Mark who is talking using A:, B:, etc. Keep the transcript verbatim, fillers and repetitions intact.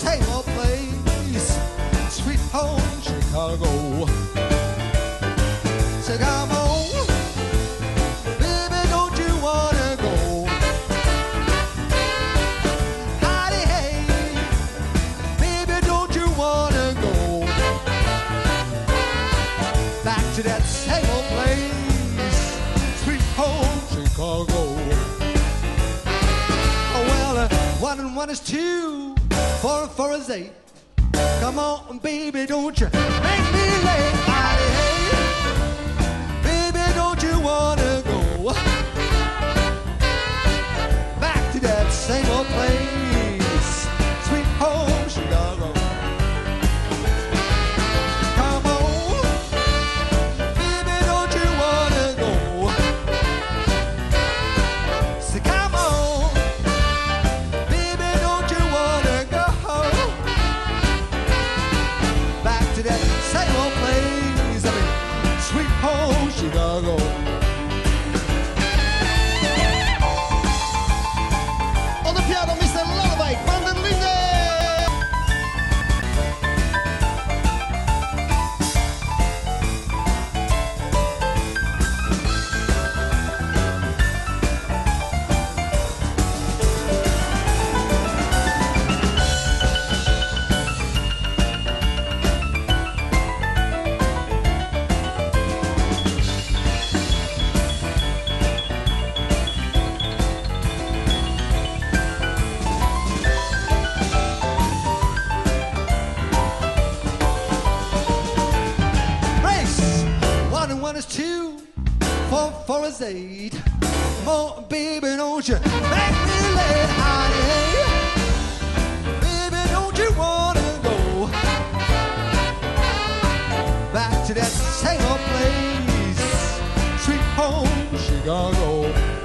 A: same old place, sweet home Chicago. So come on, baby, don't you wanna go? Howdy, hey, baby, don't you wanna go back to that same old place, sweet home Chicago? Oh, well, uh, one and one is two, four and four is eight. Come on, baby, don't you make me late. Howdy, hey, baby, don't you wanna go back to that same old place, sweet home Chicago? Come on, baby, don't you wanna go? So come on, baby, don't you wanna go back to that same old place, I mean, sweet home Chicago. On the piano, mister Lullaby, van der Linde. Race, one and one is two, four and four is eight. Come on, baby, don't you make me late, honey, hey. Baby, don't you wanna go back to that same old place, sweet home Chicago?